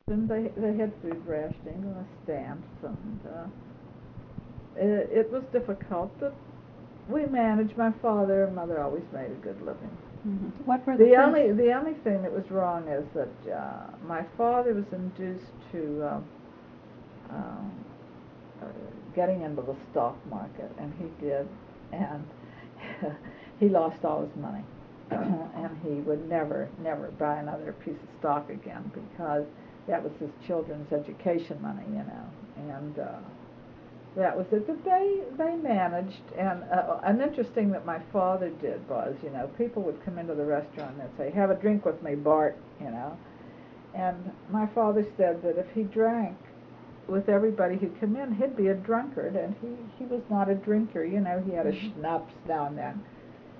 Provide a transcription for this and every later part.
And they had food rationing and stamps, and it was difficult, but we managed. My father and mother always made a good living. Mm-hmm. What were the only thing that was wrong is that my father was induced to getting into the stock market, and he did, and he lost all his money, and he would never buy another piece of stock again, because that was his children's education money, and that was it. But they managed, and interesting that my father did was, people would come into the restaurant and they'd say, "Have a drink with me, Bart," and my father said that if he drank with everybody who came in, he'd be a drunkard, and he was not a drinker, he had a schnapps now and then.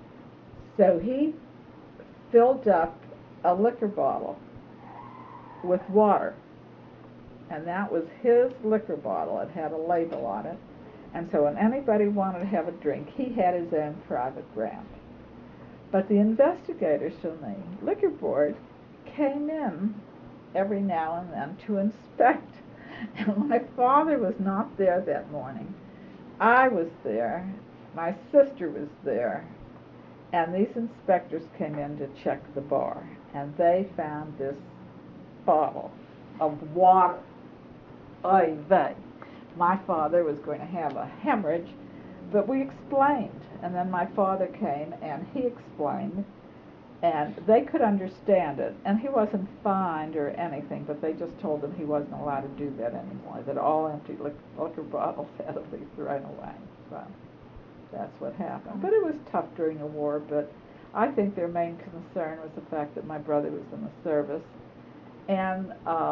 So he filled up a liquor bottle with water, and that was his liquor bottle. It had a label on it, and so when anybody wanted to have a drink, he had his own private grant. But the investigators from the liquor board came in every now and then to inspect, and my father was not there that morning. I was there, my sister was there, and these inspectors came in to check the bar, and they found this bottle of water. Oy vey. My father was going to have a hemorrhage, but we explained, and then my father came and he explained, and they could understand it, and he wasn't fined or anything, but they just told him he wasn't allowed to do that anymore, that all empty liquor bottles had to be thrown away. So that's what happened. But it was tough during the war, but I think their main concern was the fact that my brother was in the service, and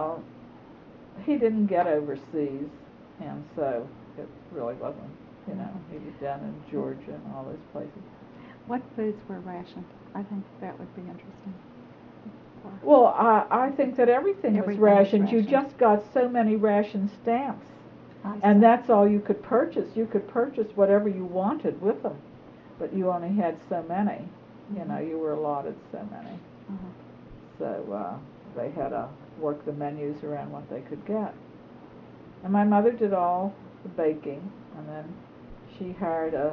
he didn't get overseas, and so it really wasn't, he was down in Georgia and all those places. What foods were rationed? I think that would be interesting. Well, I think that everything was rationed. You just got so many ration stamps, and that's all you could purchase. You could purchase whatever you wanted with them, but you only had so many. Mm-hmm. You were allotted so many. Mm-hmm. So they had to work the menus around what they could get. And my mother did all the baking, and then she hired a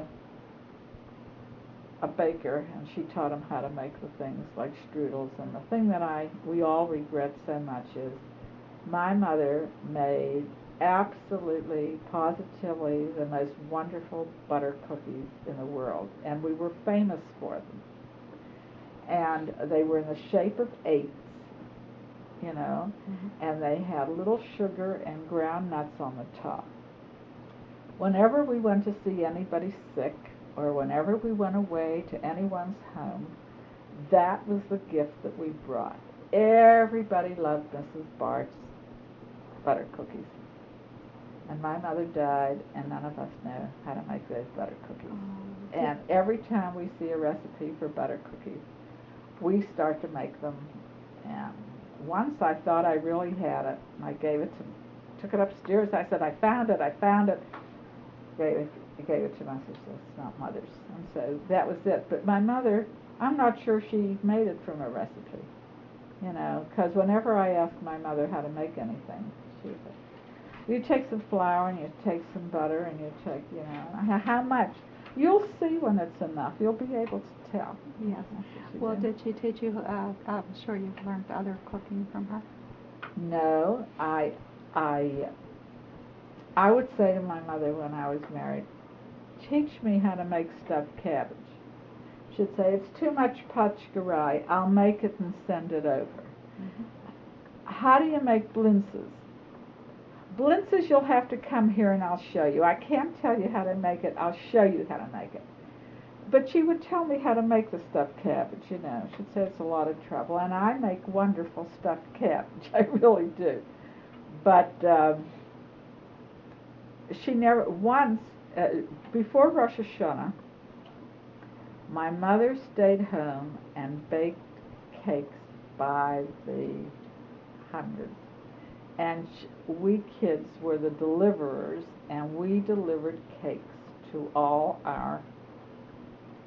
baker, and she taught him how to make the things like strudels. And the thing that we all regret so much is my mother made absolutely, positively the most wonderful butter cookies in the world, and we were famous for them. And they were in the shape of eights, Mm-hmm. and they had little sugar and ground nuts on the top. Whenever we went to see anybody sick, or whenever we went away to anyone's home, that was the gift that we brought. Everybody loved Mrs. Bart's butter cookies. And my mother died, and none of us know how to make those butter cookies. Oh, and every time we see a recipe for butter cookies, we start to make them. And once I thought I really had it, and I took it upstairs. I said, I found it. Gave it to my sister. It's not Mother's. And so that was it. But my mother, I'm not sure she made it from a recipe, because whenever I asked my mother how to make anything, she would say, you take some flour and you take some butter and you take, how much? You'll see when it's enough. You'll be able to tell. Yes. Well, did she teach you, I'm sure you've learned other cooking from her? No, I would say to my mother when I was married, teach me how to make stuffed cabbage. She'd say, it's too much pachkarai. I'll make it and send it over. Mm-hmm. How do you make blintzes? Blintzes, you'll have to come here and I'll show you. I can't tell you how to make it. I'll show you how to make it. But she would tell me how to make the stuffed cabbage, She'd say it's a lot of trouble. And I make wonderful stuffed cabbage. I really do. But she never, before Rosh Hashanah, my mother stayed home and baked cakes by the hundreds. And we kids were the deliverers, and we delivered cakes to all our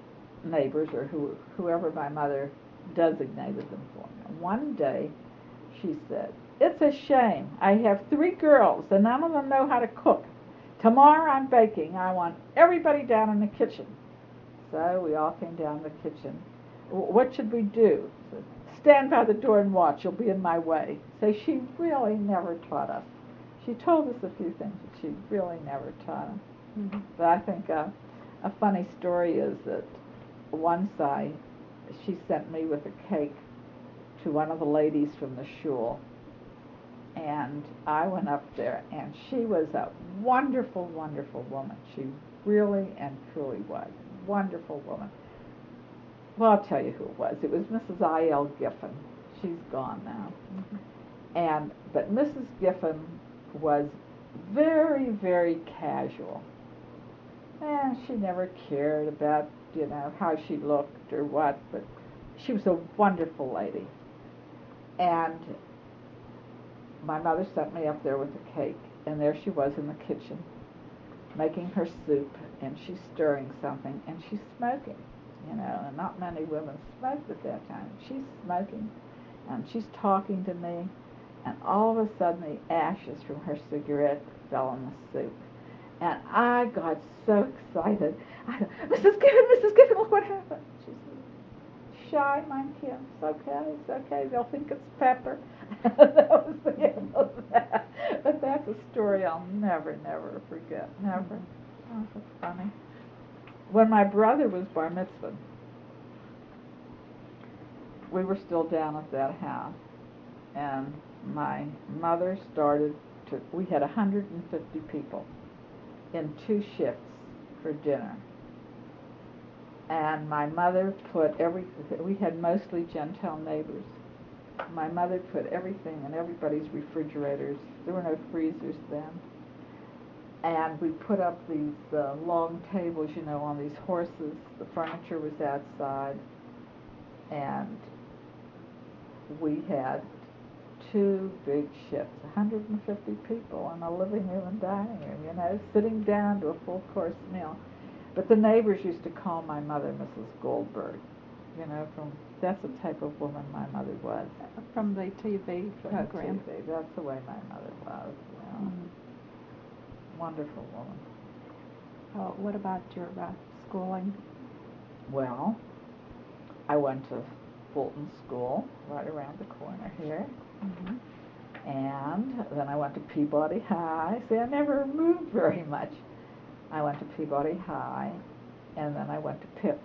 neighbors, or whoever my mother designated them for. And one day, she said. "It's a shame. I have 3 girls, and none of them know how to cook. Tomorrow I'm baking. I want everybody down in the kitchen." So we all came down to the kitchen. "What should we do?" Said, "Stand by the door and watch. You'll be in my way." So she really never taught us. She told us a few things, but she really never taught us. Mm-hmm. But I think a funny story is that once she sent me with a cake to one of the ladies from the shul, and I went up there, and she was a wonderful, wonderful woman. She really and truly was a wonderful woman. Well, I'll tell you who it was. It was Mrs. I.L. Giffen. She's gone now. Mm-hmm. But Mrs. Giffen was very, very casual. And she never cared about, how she looked or what, but she was a wonderful lady. And my mother sent me up there with a cake, and there she was in the kitchen, making her soup, and she's stirring something, and she's smoking, and not many women smoked at that time. She's smoking, and she's talking to me, and all of a sudden the ashes from her cigarette fell in the soup. And I got so excited. I said, Mrs. Giffen, look what happened. She said, "Shy, mein Kind, it's okay, they'll think it's pepper." That was the end of that. But that's a story I'll never, never forget, never. Oh, that's funny. When my brother was bar mitzvah, we were still down at that house, and my mother we had 150 people in 2 shifts for dinner. And my mother we had mostly Gentile neighbors. My mother put everything in everybody's refrigerators. There were no freezers then. And we put up these long tables, on these horses. The furniture was outside. And we had 2 big shifts, 150 people in a living room and dining room, sitting down to a full-course meal. But the neighbors used to call my mother Mrs. Goldberg, that's the type of woman my mother was. From the TV program. The TV. That's the way my mother was, Mm-hmm. Wonderful woman. Oh, what about your schooling? Well, I went to Fulton School, right around the corner here. Mm-hmm. And then I went to Peabody High. See, I never moved very much. I went to Peabody High, and then I went to Pitt.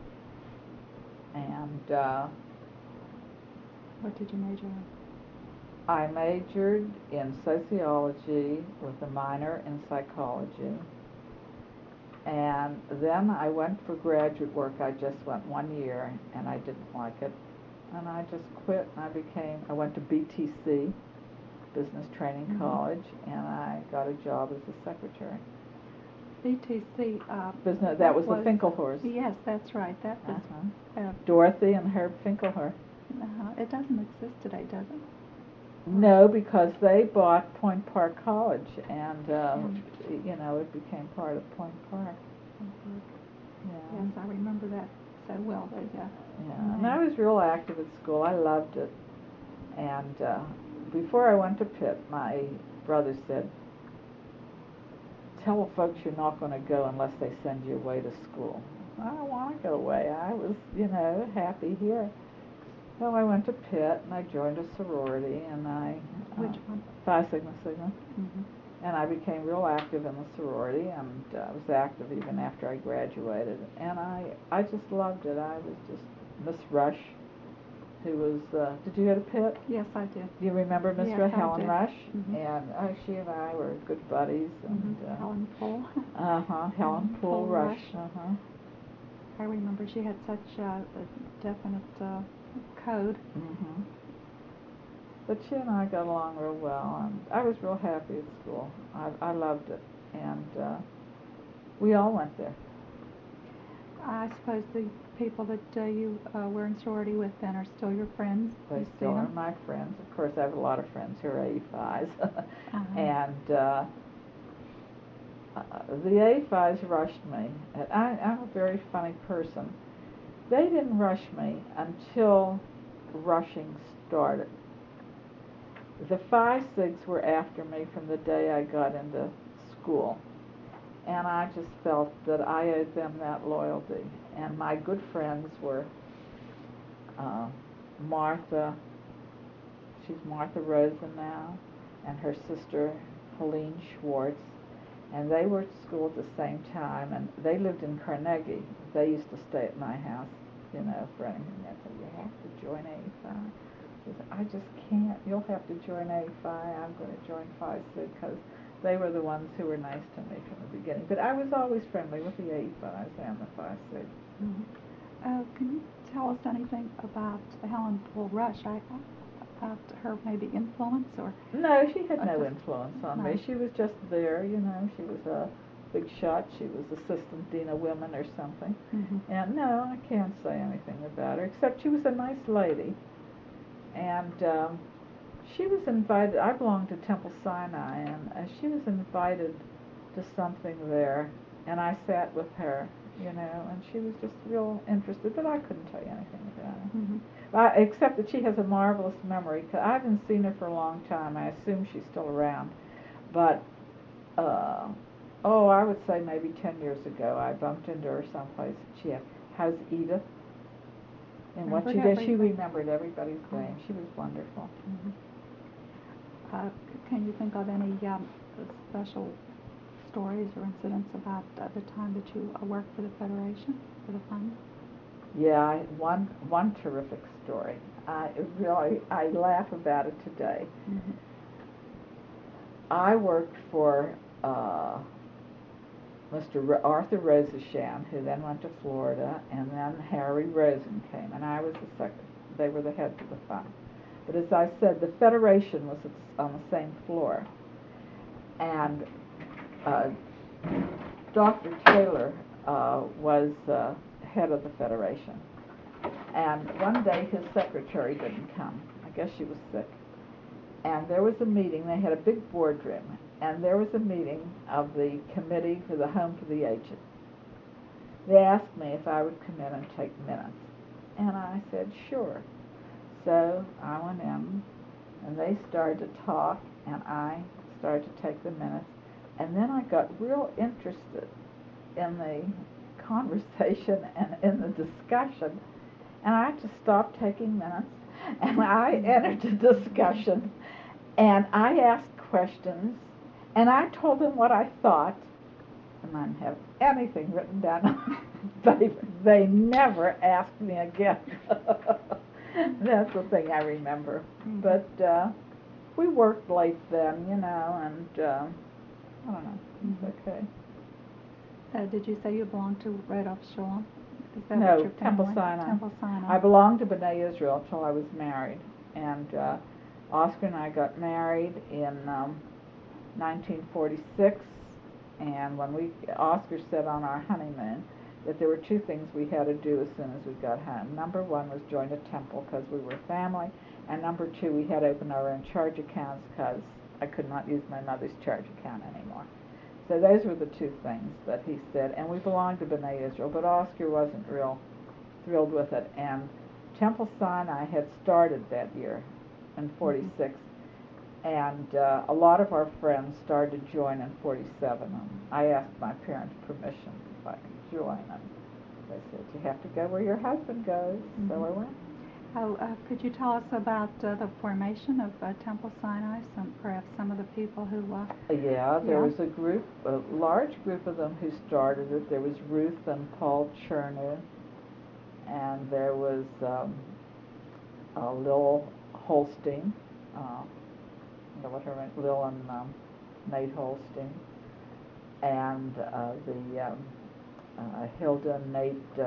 And what did you major in? I majored in sociology with a minor in psychology. And then I went for graduate work. I just went 1 year, and I didn't like it. And I just quit, and I went to BTC, Business Training Mm-hmm. College, and I got a job as a secretary. BTC. Business, that was the Finkelhorst. Yes, that's right. That was. Dorothy and Herb Finkelhorst. It doesn't exist today, does it? No, because they bought Point Park College, and it became part of Point Park. Mm-hmm. Yeah. Yes, I remember that so well. Yeah, and I was real active at school. I loved it. And before I went to Pitt, my brother said, "Tell the folks you're not going to go unless they send you away to school." I don't want to go away. I was, happy here. So I went to Pitt, and I joined a sorority, and Which one? Phi Sigma Sigma. Mm-hmm. And I became real active in the sorority, and I was active even after I graduated. And I just loved it. I was just Miss Rush, who was, did you go to Pitt? Yes, I did. Do you remember Miss Yes, Rush, I Helen did. Rush? Mm-hmm. And she and I were good buddies. And Mm-hmm. Helen Poole. Helen Poole Rush. I remember she had such a definite code. Mm-hmm. But she and I got along real well, and I was real happy at school. I loved it, and we all went there. I suppose the people that you were in sorority with then are still your friends? They You see still are them? my friends. Of course, I have a lot of friends who are A5s. And the A5s rushed me. And I'm a very funny person. They didn't rush me until rushing started. The Phi Sigs were after me from the day I got into school, and I just felt that I owed them that loyalty. And my good friends were Martha, she's Martha Rosen now, and her sister Helene Schwartz, and they were at school at the same time, and they lived in Carnegie. They used to stay at my house, you know, for anything. They said, you have to join A-Phi. I said, I just can't. You'll have to join A-Phi. I'm going to join Phi Sig, because they were the ones who were nice to me from the beginning. But I was always friendly with the A-Phis and the Phi Sig. Mm-hmm. Can you tell us anything about Helen Bull Rush? About her maybe influence or? No, she had no influence on no. me. She was just there, you know. She was a big shot. She was assistant dean of women or something. Mm-hmm. And no, I can't say anything about her, except she was a nice lady. And she was invited. I belonged to Temple Sinai, and she was invited to something there, and I sat with her, you know, and she was just real interested, but I couldn't tell you anything about her. Mm-hmm. Except that she has a marvelous memory. 'Cause I haven't seen her for a long time. I assume she's still around. But, I would say maybe 10 years ago, I bumped into her someplace. She had, how's Edith? And what she did, she remembered everybody's name. She was wonderful. Mm-hmm. Can you think of any special stories or incidents about the time that you worked for the Federation, for the fund? Yeah, one terrific story. I laugh about it today. Mm-hmm. I worked for Mr. Arthur Rosashan, who then went to Florida, and then Harry Rosen came, and I was the second. They were the heads of the fund. But as I said, the Federation was on the same floor, and Dr. Taylor was head of the Federation. And one day his secretary didn't come. I guess she was sick. And there was a meeting. They had a big boardroom, and there was a meeting of the Committee for the Home for the Aged. They asked me if I would come in and take minutes, and I said sure. So I went in, and they started to talk, and I started to take the minutes, and then I got real interested in the conversation and in the discussion, and I just stopped taking minutes, and I entered the discussion, and I asked questions, and I told them what I thought, and I didn't have anything written down on paper. They never asked me again. That's the thing I remember. Mm-hmm. But we worked late then, you know, and I don't know, it's okay. Did you say you belonged to Rudolph Shalom? Is that no, what your Temple Sinai. Temple Sinai. I belonged to B'nai Israel till I was married, and Oscar and I got married in 1946, and when Oscar said on our honeymoon that there were two things we had to do as soon as we got home. Number one was join a temple because we were family, and number two, we had to open our own charge accounts because I could not use my mother's charge account anymore. So those were the two things that he said, and we belonged to B'nai Israel, but Oscar wasn't real thrilled with it, and Temple Sinai had started that year in 46, and a lot of our friends started to join in 47, and I asked my parents permission if I could join, and they said, you have to go where your husband goes, so I went. Could you tell us about the formation of Temple Sinai, perhaps some of the people who... Yeah, there was a large group of them who started it. There was Ruth and Paul Chernow, and there was Lil Holstein, Lil and Nate Holstein, and the Hilda and Nate,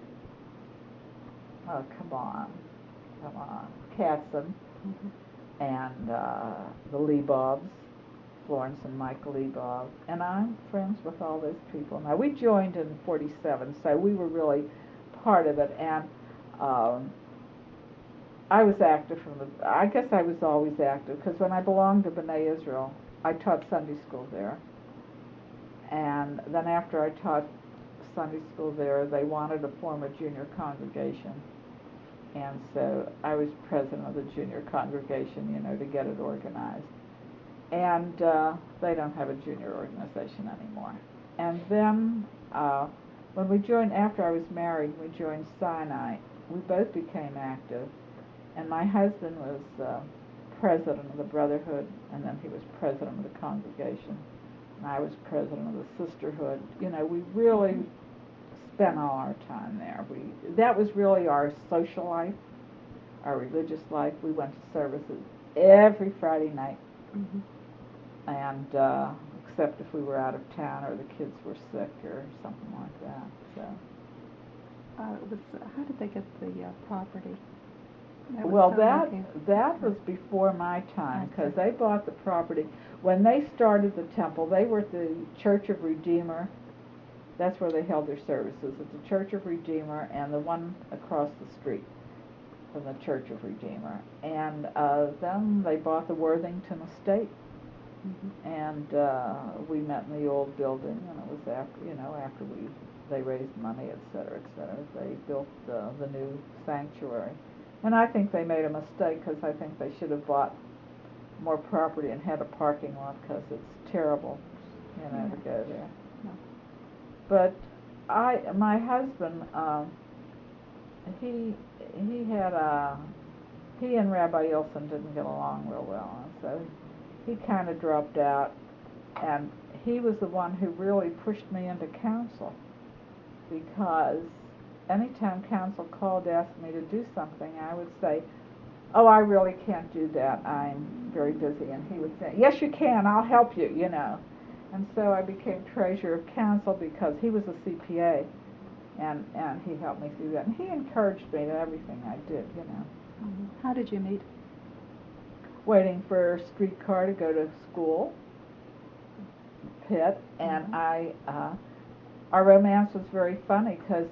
Katzen, and the Lebobs, Florence and Michael Lebob, and I'm friends with all those people. Now, we joined in 47, so we were really part of it, and I was active I guess I was always active, because when I belonged to B'nai Israel, I taught Sunday school there, and then after I taught Sunday school there, they wanted to form a junior congregation. and so I was president of the junior congregation, to get it organized. And they don't have a junior organization anymore. And then when we joined, after I was married, we joined Sinai. We both became active, and my husband was president of the Brotherhood, and then he was president of the congregation, and I was president of the sisterhood. We really spent all our time there. That was really our social life, our religious life. We went to services every Friday night, and except if we were out of town or the kids were sick or something like that. So. How did they get the property? That was before my time, because they bought the property. When they started the temple, they were at the Church of Redeemer. That's where they held their services, at the Church of Redeemer and the one across the street from the Church of Redeemer. And then they bought the Worthington estate. And we met in the old building, and it was after they raised money, et cetera, they built the new sanctuary. And I think they made a mistake, because I think they should have bought more property and had a parking lot, because it's terrible, to go there. Yeah. But my husband, he and Rabbi Ilson didn't get along real well, and so he kind of dropped out, and he was the one who really pushed me into council, because anytime council called to ask me to do something, I would say, "Oh, I really can't do that. I'm very busy." And he would say, "Yes, you can. I'll help you, And so I became treasurer of council, because he was a CPA, and he helped me through that. And he encouraged me in everything I did, How did you meet? Waiting for a streetcar to go to school, Pitt, and our romance was very funny, because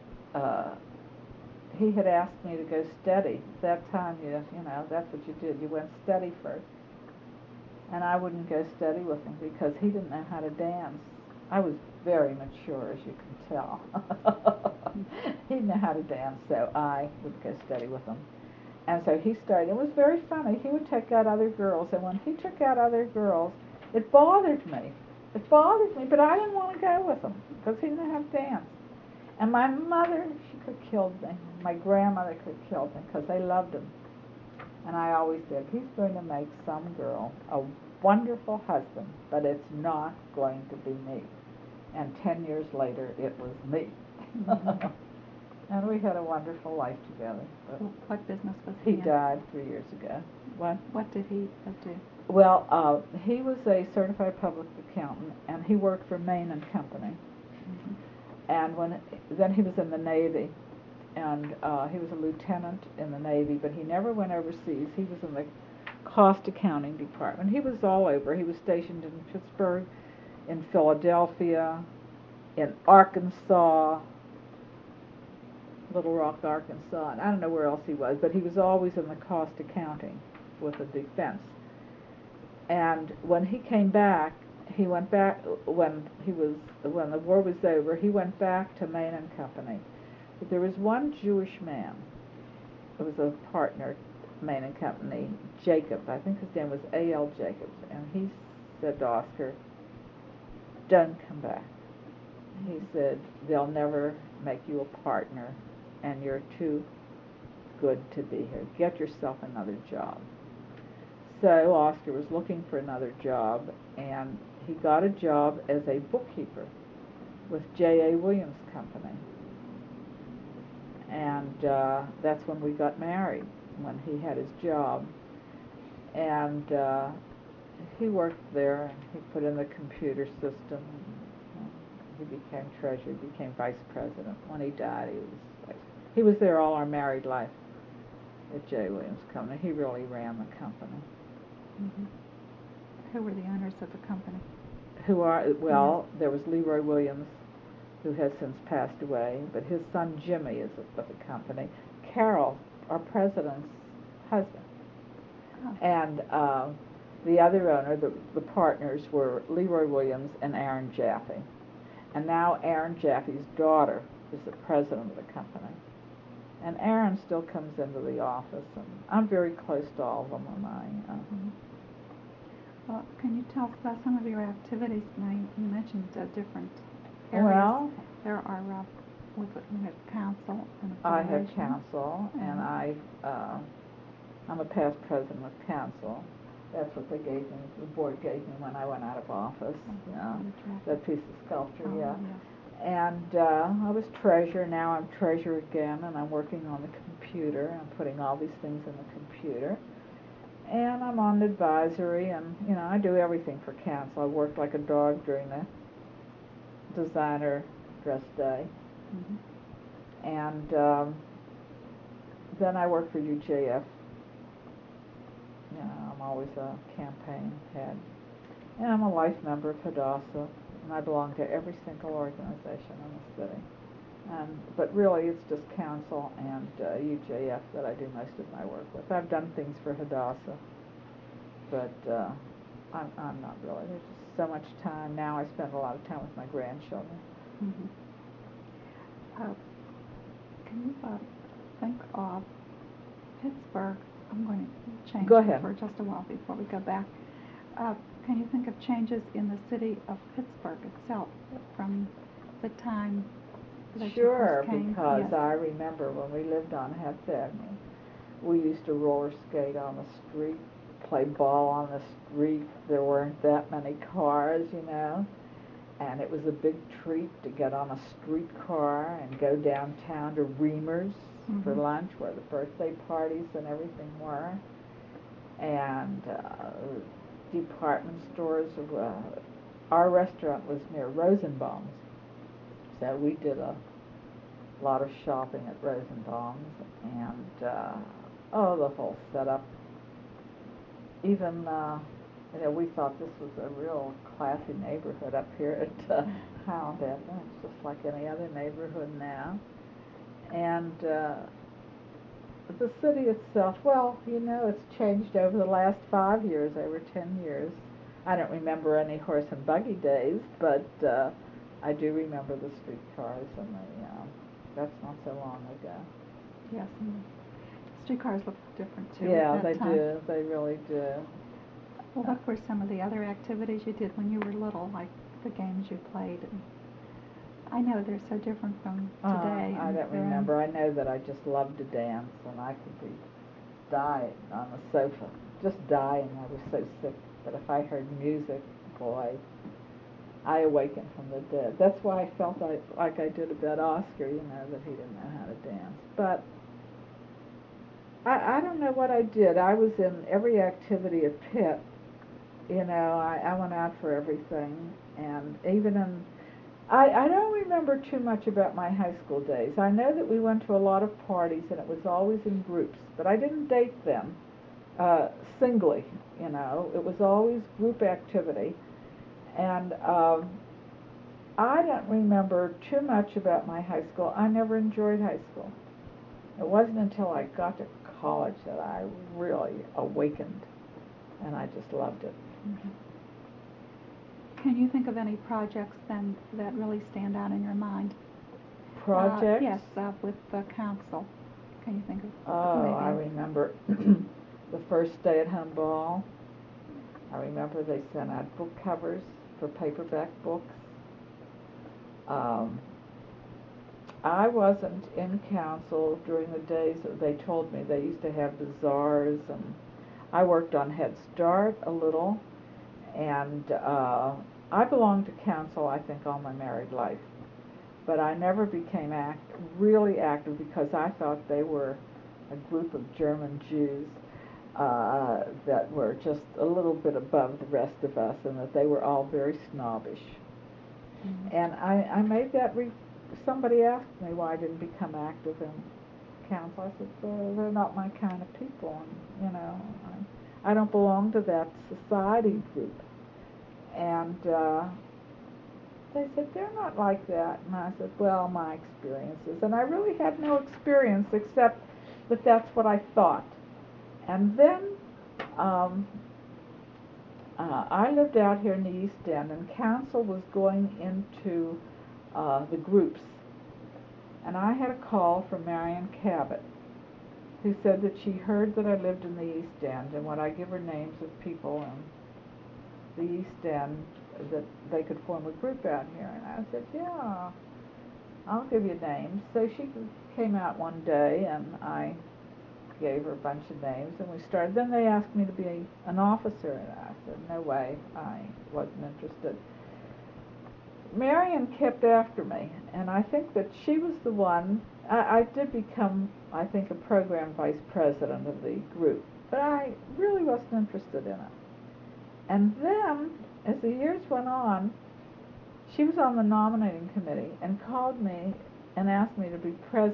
he had asked me to go steady. At that time, that's what you did. You went steady first. And I wouldn't go steady with him, because he didn't know how to dance. I was very mature, as you can tell. He didn't know how to dance, so I would go steady with him. And so he started. It was very funny. He would take out other girls, and when he took out other girls, it bothered me. But I didn't want to go with him, because he didn't know how to dance. And my mother, she could have killed me. My grandmother could have killed me, because they loved him. And I always said, he's going to make some girl a wonderful husband, but it's not going to be me. And 10 years later, it was me. And we had a wonderful life together. But what business was he in? He died 3 years ago. What did he do? Well, he was a certified public accountant, and he worked for Main and Company. And then he was in the Navy, and he was a lieutenant in the Navy, but he never went overseas. He was in the cost accounting department. He was all over. He was stationed in Pittsburgh, in Philadelphia, in Arkansas, Little Rock, Arkansas, and I don't know where else he was, but he was always in the cost accounting with the defense. And when he came back, he went back when the war was over. He went back to Main and Company. But there was one Jewish man who was a partner, Main and Company, Jacob. I think his name was A.L. Jacobs, and he said to Oscar, "Don't come back." He said, "They'll never make you a partner, and you're too good to be here. Get yourself another job." So Oscar was looking for another job, and he got a job as a bookkeeper with J.A. Williams Company. And that's when we got married, when he had his job. And he worked there, and he put in the computer system. He became treasurer, became vice president. When he died, he was there all our married life at J. Williams Company. He really ran the company. Who were the owners of the company? There was Leroy Williams, who has since passed away, but his son Jimmy is with the company. Carol, our president's husband. Oh. And the other owner, the partners, were Leroy Williams and Aaron Jaffe. And now Aaron Jaffe's daughter is the president of the company. And Aaron still comes into the office, and I'm very close to all of them. Well, can you tell us about some of your activities? Now, you mentioned different areas. Well, there are we have council and I federation. have council, and I'm a past president of council. That's what they gave me. The board gave me when I went out of office. That piece of sculpture, yeah. And I was treasurer. Now I'm treasurer again, and I'm working on the computer. I'm putting all these things in the computer. And I'm on advisory, and, I do everything for council. I worked like a dog during the designer dress day. Mm-hmm. And then I work for UJF. I'm always a campaign head. And I'm a life member of Hadassah, and I belong to every single organization in the city. But really, it's just council and UJF that I do most of my work with. I've done things for Hadassah, but I'm not really. There's just so much time. Now I spend a lot of time with my grandchildren. Mm-hmm. Can you think of Pittsburgh? I'm going to change for just a while before we go back. Can you think of changes in the city of Pittsburgh itself from the time that you first came? Because yes. I remember when we lived on Heft Avenue, we used to roller skate on the street, play ball on the street. There weren't that many cars, and it was a big treat to get on a streetcar and go downtown to Reamer's for lunch, where the birthday parties and everything were, and department stores. Our restaurant was near Rosenbaum's, so we did a lot of shopping at Rosenbaum's, and the whole setup. Even we thought this was a real classy neighborhood up here at Highland Avenue. It's just like any other neighborhood now. And the city itself, it's changed over the last 5 years, over 10 years. I don't remember any horse and buggy days, but I do remember the streetcars, and that's not so long ago. Yes, and streetcars look different too. Yeah, at that time. Do. They really do. Well, what were some of the other activities you did when you were little, like the games you played? I know they're so different from today. I don't remember. I know that I just loved to dance, and I could be dying on the sofa, just dying. I was so sick. But if I heard music, boy, I awakened from the dead. That's why I felt like I did about Oscar, that he didn't know how to dance. But I don't know what I did. I was in every activity at Pitt. I went out for everything, and even in I don't remember too much about my high school days. I know that we went to a lot of parties, and it was always in groups, but I didn't date them singly, It was always group activity. And I don't remember too much about my high school. I never enjoyed high school. It wasn't until I got to college that I really awakened, and I just loved it. Mm-hmm. Can you think of any projects then that really stand out in your mind? Projects? Yes, with the council. Can you think of? I remember the first stay-at-home ball. I remember they sent out book covers for paperback books. I wasn't in council during the days that they told me they used to have bazaars, and I worked on Head Start a little, and I belonged to council, I think, all my married life. But I never became really active because I thought they were a group of German Jews that were just a little bit above the rest of us, and that they were all very snobbish. Mm-hmm. And I made that somebody asked me why I didn't become active in council. I said, they're not my kind of people, and I don't belong to that society group. And they said, they're not like that. And I said, well, my experiences. And I really had no experience except that that's what I thought. And then I lived out here in the East End, and council was going into the groups. And I had a call from Marion Cabot, who said that she heard that I lived in the East End, and would I give her names of people in the East End that they could form a group out here. And I said, yeah, I'll give you names. So she came out one day, and I gave her a bunch of names, and we started. Then they asked me to be an officer, and I said, no way, I wasn't interested. Marion kept after me, and I think that she was the one. I did become, I think, a program vice president of the group, but I really wasn't interested in it. And then, as the years went on, she was on the nominating committee and called me and asked me to be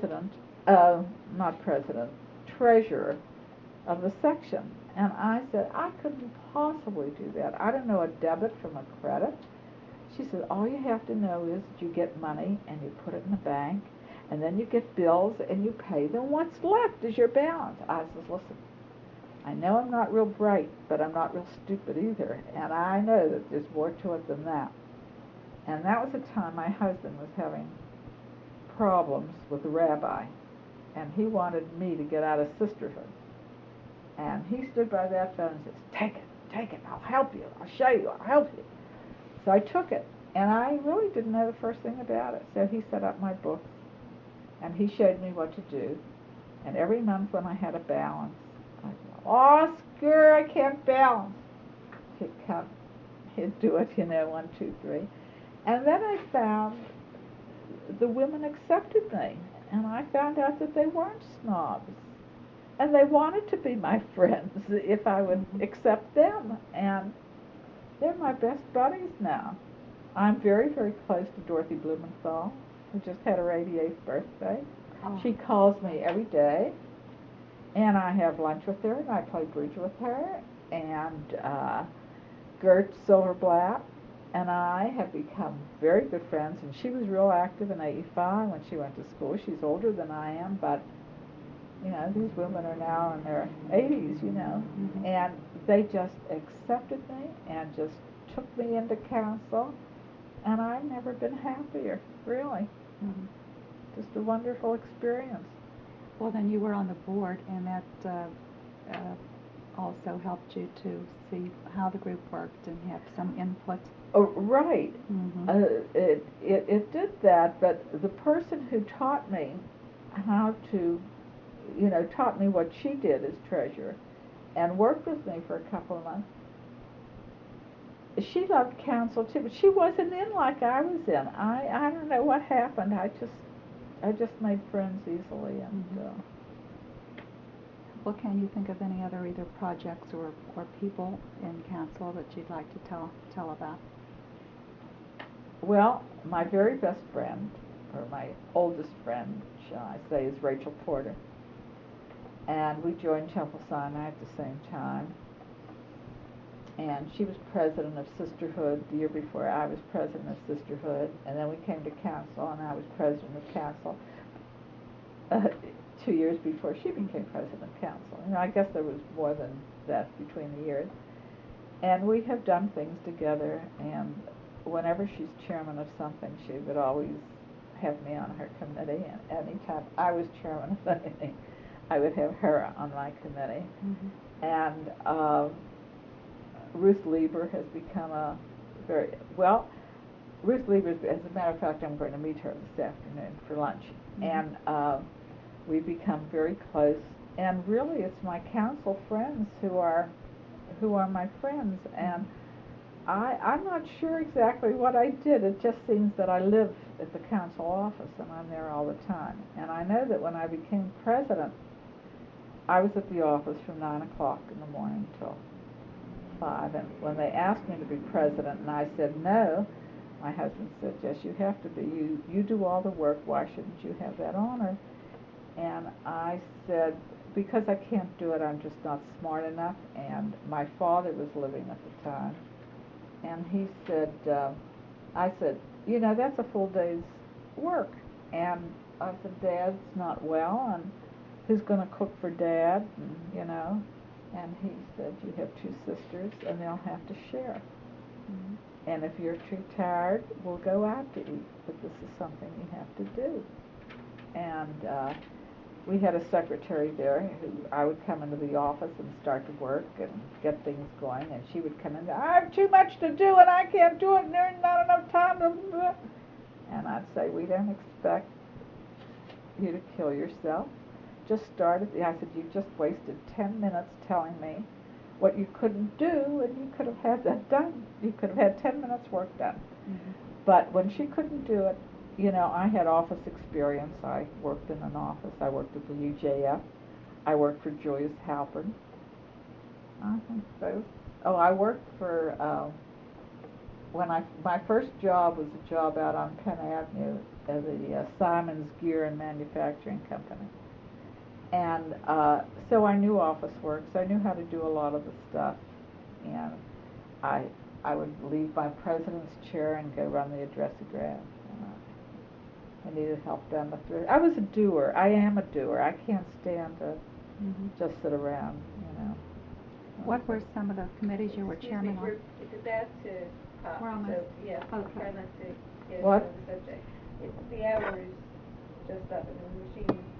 treasurer of the section. And I said, I couldn't possibly do that. I don't know a debit from a credit. She said, all you have to know is that you get money and you put it in the bank, and then you get bills and you pay them. What's left is your balance. I said, listen, I know I'm not real bright, but I'm not real stupid either, and I know that there's more to it than that. And that was the time my husband was having problems with the rabbi, and he wanted me to get out of sisterhood. And he stood by that phone and says, take it, I'll help you, I'll show you, I'll help you. So I took it, and I really didn't know the first thing about it. So he set up my books, and he showed me what to do. And every month when I had a balance, I'd go, Oscar, I can't balance. He'd come, he'd do it, 1, 2, 3. And then I found the women accepted me, and I found out that they weren't snobs. And they wanted to be my friends if I would accept them. And they're my best buddies now. I'm very, very close to Dorothy Blumenthal, who just had her 88th birthday. Oh. She calls me every day, and I have lunch with her, and I play bridge with her. And Gert Silverblatt and I have become very good friends, and she was real active in AE5 when she went to school. She's older than I am, but these women are now in their 80s, Mm-hmm. and they just accepted me and just took me into council, and I've never been happier, really. Mm-hmm. Just a wonderful experience. Well, then you were on the board, and that also helped you to see how the group worked and have some input. Oh, right. Mm-hmm. It did that, but the person who taught me how to taught me what she did as treasurer and worked with me for a couple of months. She loved council too, but she wasn't in like I was in. I don't know what happened. I just made friends easily, and Well, can you think of any other either projects or people in council that you'd like to tell about? Well, my very best friend, or my oldest friend, shall I say, is Rachel Porter. And we joined Temple Sinai at the same time. And she was president of Sisterhood the year before I was president of Sisterhood. And then we came to council, and I was president of council 2 years before she became president of council. I guess there was more than that between the years. And we have done things together, and whenever she's chairman of something, she would always have me on her committee. And anytime I was chairman of anything, I would have her on my committee. Mm-hmm. And Ruth Lieber has become Ruth Lieber, as a matter of fact, I'm going to meet her this afternoon for lunch. Mm-hmm. And we've become very close. And really, it's my council friends who are my friends. And I'm not sure exactly what I did. It just seems that I live at the council office, and I'm there all the time. And I know that when I became president, I was at the office from 9 o'clock in the morning till 5. And when they asked me to be president, and I said no, my husband said, yes, you have to be. You do all the work. Why shouldn't you have that honor? And I said, because I can't do it, I'm just not smart enough. And my father was living at the time. And he said, I said, that's a full day's work. And I said, Dad's not well, and who's going to cook for Dad? And he said, you have 2 sisters, and they'll have to share. Mm-hmm. And if you're too tired, we'll go out to eat. But this is something you have to do. and we had a secretary there who I would come into the office and start to work and get things going, and she would come in, I have too much to do and I can't do it and there's not enough time to. And I'd say, we don't expect you to kill yourself. Just started. I said, you just wasted 10 minutes telling me what you couldn't do, and you could have had that done. You could have had 10 minutes work done. Mm-hmm. But when she couldn't do it, you know, I had office experience. I worked in an office. I worked at the UJF. I worked for Joyce Halpern. I think so. Oh, I worked for, my first job was a job out on Penn Avenue at the Simon's Gear and Manufacturing Company. And so I knew office work, so I knew how to do a lot of the stuff. And I would leave my president's chair and go run the addressagram. I needed help down the throat. I was a doer. I am a doer. I can't stand to just sit around, you know. What were some of the committees you were chairman on? It's about to pop, so, yeah, okay. try not to get What? into the subject. The hour is just up and the machine